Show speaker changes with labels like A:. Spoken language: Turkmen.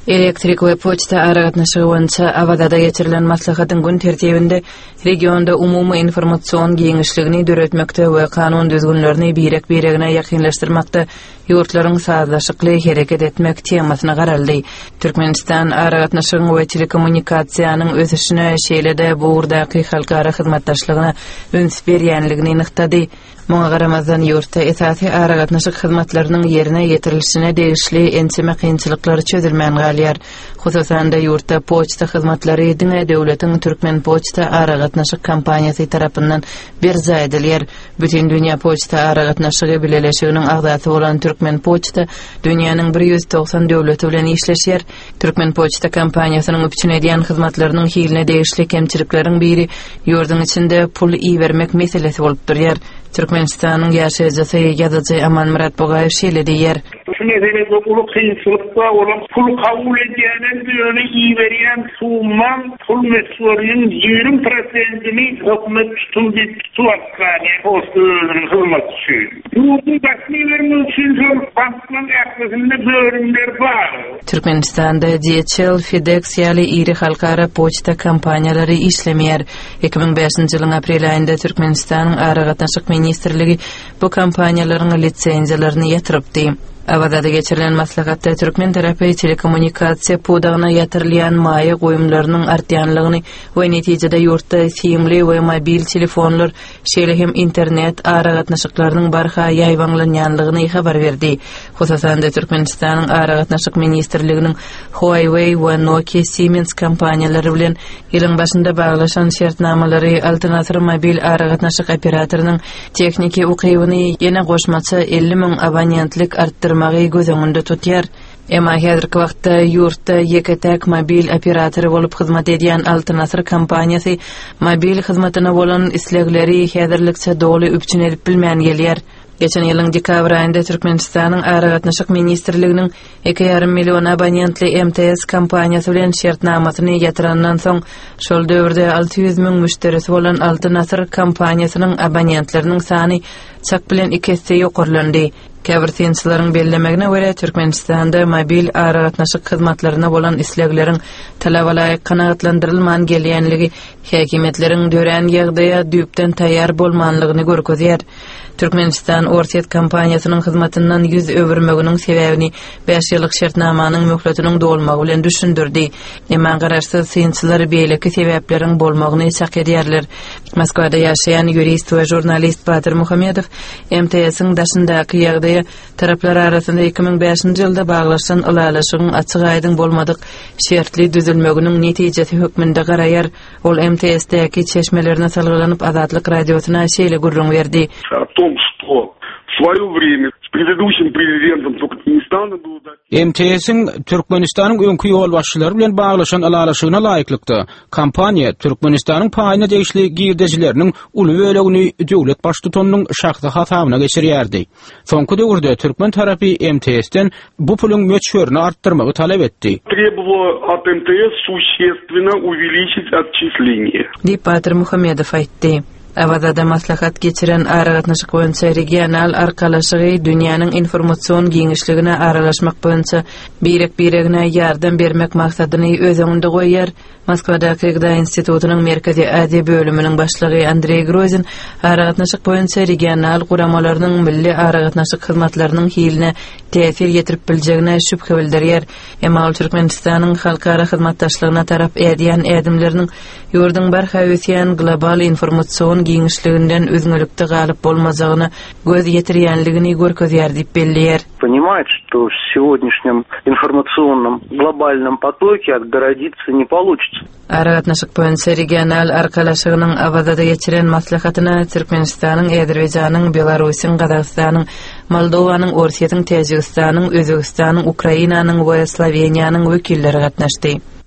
A: Elektrik ve poçta aragatnaşığı boýunça Abadada geçirilen maslahatın gün tertibinde regionda umumy informatsion giňişligini döretmekde we kanun düzgünlerini biregine ýakynlaşdyrmakda ýurtlaryň sazlaşykly hereket etmek temasyna garaldy. Türkmenistan aragatnaşygyň we telekommunikasiýanyň ösüşine şeýlede bu urdaky halkara hyzmatdaşlygyna üns berýänligini nyktady. Muňa garamazdan ýurtda esasy aragatnaşyk hyzmatlarynyň ýerine ýetirilişine degişli enseme kynçylyklary çözülmän galýar. Hususan da ýurtda poçta hyzmatlary diňe döwletiň Türkmen Poçta aragatnaşyk kampaniýasy tarapyndan berza edilýär. Bütün dünýä poçta aragatnaşygy bileleşiginiň agdaty bolan Türkmen Poçta dünýäniň 190 döwleti bilen işleşýär. Türkmen Poçta kampaniýasynyň üçin edýän hyzmatlarynyň hiline degişli kemçilikleriň biri ýurdun içinde pul iýermek meselesi bolup durýar. Türkmenistanyň ýaşaýjysy ýazyjy Amanmurat Bogaýew şeýle diýär.
B: Şuňa ulu kynçylykda olan pul kabul edýänen ýöne iýerýän suwman pul mesuarynyň 20%-ni hökümet tutulýar. Özüniň hürmeti üçin. Bu dasmyň üçin banklaryň ählisinde bölümler bar.
A: Türkmenistanda DHL, FedEx ýaly iri halkara poçta kampaniýalary işlemýär. 2005-nji ýylyň aprel aýynda Türkmenistanyň aragatnaşyk ministrligi bu kampaniýalaryň litsenziýalaryny ýatyrypdy. Abadada geçirilen maslahatda Türkmen tarapy telekommunikasiýa pudagyna ýatyrylýan maýa goýumlarynyň artýanlygyny we netijede ýurtda simli we mobil telefonlar şeýle hem internet aragatnaşyklarynyň barha ýaýbanlanýanlygyny habar berdi. Hususan da Türkmenistanyň aragatnaşyk ministrliginiň Huawei we Nokia Siemens kampaniýalary bilen ýylyň başynda baglaşan şertnamalary Altınasır mobil aragatnaşyk operatorynyň tekniki ukybyny ýene goşmaça 50.000 abonentlik artdyrmagy gözüňünde tutýar. Emma häzirki wagtda ýurtda ýeketek mobil operatory bolup hyzmat edýän Altınasır kampaniýasy mobil hyzmatyna bolan islegleri häzirlikçe dogly üpçün edip bilmän gelýär. Geçen ýylyň dekabr aýynda Türkmenistanyň aragatnaşyk ministrliginiň 2,5 million abonentli MTS kampaniýasy bilen şertnamasyny ýatyrandan soň şol döwürde 600.000 müşterisi bolan Altınasır kampaniýasynyň abonentleriniň sany çak bilen 2 hesse ýokarlandy. Käbirtinçilerin bellemegine göre Türkmenistanda mobil aragatnaşyk hyzmatlaryna bolan islegleriň talabalaýy kanagatlandyrylman gelýänligi häkimetleriň dören ýagdaýa düýpden taýýar bolmanlygyny görkezýär. Türkmenistan Orset kampaniýasynyň hyzmatyndan ýüz öwürmeginiň sebäbini 5 ýyllyk şertnamanyň möhletynyň dolmagy bilen düşündirdi. Emma garaşsyz synçylar beýleki sebäpleriň bolmagyny çak edýärler. Moskwada ýaşaýan ýurist we jurnalist Batyr Muhammedow MTS-iň daşyndaky ýagdaýa taraplar arasynda 2005-nji ýylda baglaşan ulalaşygyň açyk aýdyn bolmadyk şertli düzülmeginiň netijesi hökmünde garaýar. Ol MTS-däki çeşmelerine salgylanyp Azatlyk radiosyna şeýle gurrun berdi.
B: Что в своё время с предыдущим президентом Türkmenistana
C: MTS-iň Türkmenistanyň öňkü ýol başçylary bilen baglaşan alalaşygyna laýyklykda kampaniýa Türkmenistanyň paýyna degişli girdejileriniň uly bölegini döwlet baş tutanynyň şahsy hasabyna geçirýärdi. Soňky döwürde Türkmen tarapy MTS-den bu pulyň möçberini artdyrmagy talep etdi.
B: Требовало от МТС существенно увеличить отчисления.
A: Diýip Batyr Muhammedow aýtdy. Abadada maslahat geçiren aragatnaşyk boýunça regional arkalaşygy dünýäniň informatsion giňişligine aralaşmak boýunça biregine ýardam bermek maksadyny özüňde goýar. Moskwadaky Gda institutynyň Merkezi Aziýa bölüminiň başlygy Andrey Grozin aragatnaşyk boýunça regional guramalarynyň milli aragatnaşyk hyzmatlarynyň hiline täsir ýetirip biljegine şüphe bildirýär. Emma Türkmenistanyň halkara hyzmatdaşlygyna tarap edýän edimleriniň ýurdun barha ösýän global informatsion giňişliginden özüňlükde galyp bolmajagyny göz ýetirýänligini görkezýär diýip belliýär.
D: Понимает, что в сегодняшнем информационном глобальном потоке отгородиться не получится.
A: Aragatnaşyk boýunça regional arkalaşygynyň Abadada geçiren maslahatyna Türkmenistanyň, Azerbaýjanyň, Belarusyň, Gazagstanyň, Moldowanyň, Orsiýanyň, Täjikistanyň, Özbegistanyň, Ukrainanyň we Sloveniýanyň wekilleri gatnaşdy.